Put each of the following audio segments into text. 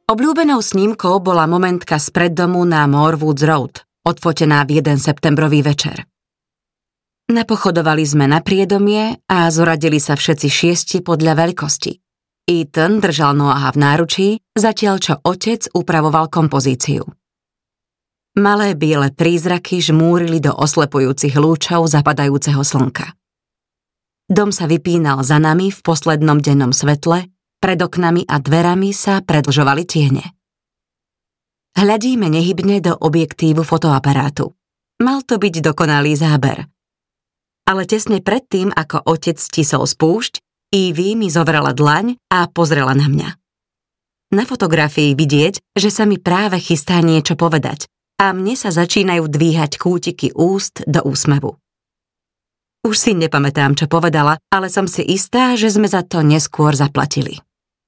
Obľúbenou snímkou bola momentka spred domu na Morewoods Road, odfotená v jeden septembrový večer. Napochodovali sme na priedomie a zoradili sa všetci 6 podľa veľkosti. Ethan držal Noaha v náručí, zatiaľ čo otec upravoval kompozíciu. Malé biele prízraky žmúrili do oslepujúcich lúčov zapadajúceho slnka. Dom sa vypínal za nami v poslednom dennom svetle, pred oknami a dverami sa predlžovali tiene. Hľadíme nehybne do objektívu fotoaparátu. Mal to byť dokonalý záber. Ale tesne predtým, ako otec stisol spúšť, Ivy mi zovrela dlaň a pozrela na mňa. Na fotografii vidieť, že sa mi práve chystá niečo povedať a mne sa začínajú dvíhať kútiky úst do úsmevu. Už si nepamätám, čo povedala, ale som si istá, že sme za to neskôr zaplatili.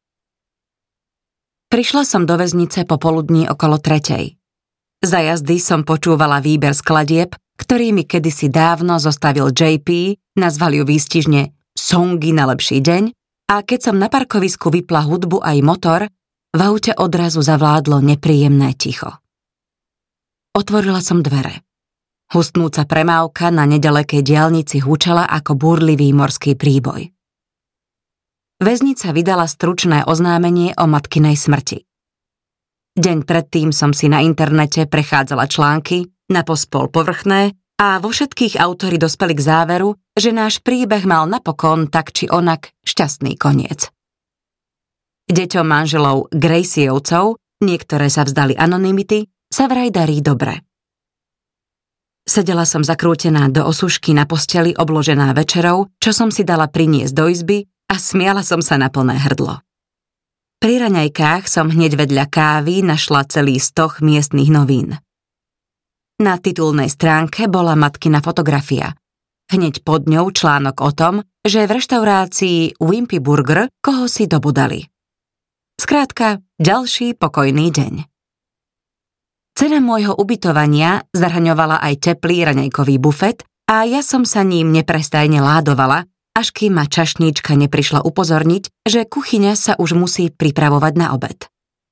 Prišla som do väznice popoludní okolo 3:00. Za jazdy som počúvala výber skladieb, ktorý mi kedysi dávno zostavil JP, nazval ju výstižne Songy na lepší deň, a keď som na parkovisku vypla hudbu aj motor, v aute odrazu zavládlo nepríjemné ticho. Otvorila som dvere. Hustnúca premávka na nedalekej diaľnici hučala ako búrlivý morský príboj. Väznica vydala stručné oznámenie o matkinej smrti. Deň predtým som si na internete prechádzala články, napospol povrchné, a vo všetkých autori dospeli k záveru, že náš príbeh mal napokon tak či onak šťastný koniec. Deťom manželov Gracievcov, niektoré sa vzdali anonymity, sa vraj darí dobre. Sedela som zakrútená do osušky na posteli obložená večerou, čo som si dala priniesť do izby, a smiala som sa na plné hrdlo. Pri raňajkách som hneď vedľa kávy našla celý stoch miestnych novín. Na titulnej stránke bola matkina fotografia. Hneď pod ňou článok o tom, že v reštaurácii Wimpy Burger koho si dobudali. Skrátka, ďalší pokojný deň. Cena môjho ubytovania zahrňovala aj teplý raňajkový bufet a ja som sa ním neprestajne ládovala, až kým ma čašníčka neprišla upozorniť, že kuchyňa sa už musí pripravovať na obed.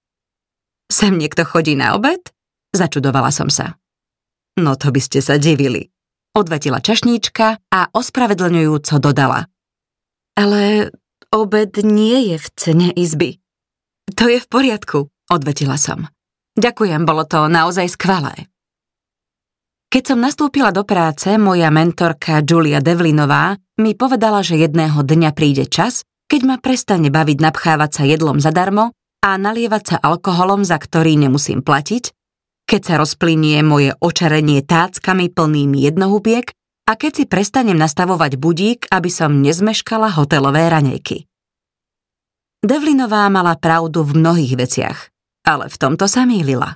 Sem niekto chodí na obed? Začudovala som sa. No to by ste sa divili, odvetila čašníčka a ospravedlňujúco dodala. Ale obed nie je v cene izby. To je v poriadku, odvetila som. Ďakujem, bolo to naozaj skvelé. Keď som nastúpila do práce, moja mentorka Julia Devlinová mi povedala, že jedného dňa príde čas, keď ma prestane baviť napchávať sa jedlom zadarmo a nalievať sa alkoholom, za ktorý nemusím platiť, keď sa rozplynie moje očarenie táckami plnými jednohubiek a keď si prestanem nastavovať budík, aby som nezmeškala hotelové raňajky. Devlinová mala pravdu v mnohých veciach, ale v tomto sa mýlila.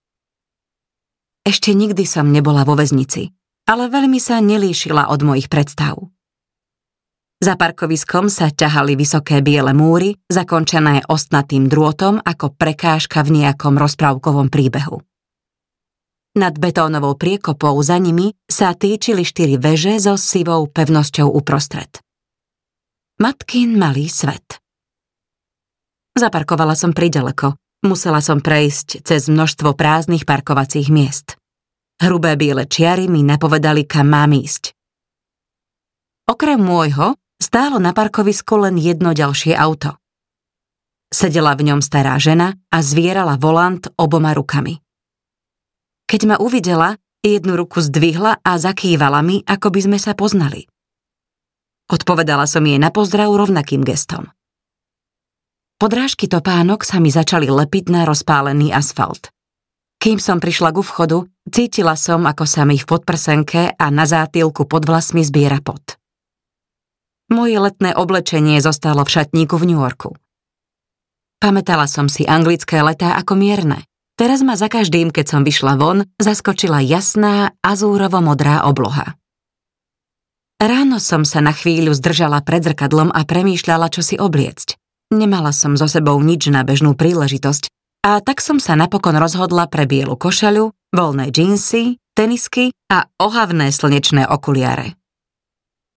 Ešte nikdy som nebola vo väznici, ale veľmi sa nelíšila od mojich predstav. Za parkoviskom sa ťahali vysoké biele múry, zakončené ostnatým drôtom ako prekážka v nejakom rozprávkovom príbehu. Nad betónovou priekopou za nimi sa týčili 4 veže so sivou pevnosťou uprostred. Matkin malý svet. Zaparkovala som priďaleko. Musela som prejsť cez množstvo prázdnych parkovacích miest. Hrubé biele čiary mi napovedali, kam mám ísť. Okrem môjho stálo na parkovisku len jedno ďalšie auto. Sedela v ňom stará žena a zvierala volant oboma rukami. Keď ma uvidela, jednu ruku zdvihla a zakývala mi, ako by sme sa poznali. Odpovedala som jej na pozdrav rovnakým gestom. Podrážky topánok sa mi začali lepiť na rozpálený asfalt. Kým som prišla ku vchodu, cítila som, ako sa mi v podprsenke a na zátylku pod vlasmi zbiera pot. Moje letné oblečenie zostalo v šatníku v New Yorku. Pamätala som si anglické letá ako mierne. Teraz ma za každým, keď som vyšla von, zaskočila jasná azúrovo-modrá obloha. Ráno som sa na chvíľu zdržala pred zrkadlom a premýšľala, čo si obliecť. Nemala som so sebou nič na bežnú príležitosť a tak som sa napokon rozhodla pre bielu košeľu, voľné džínsy, tenisky a ohavné slnečné okuliare.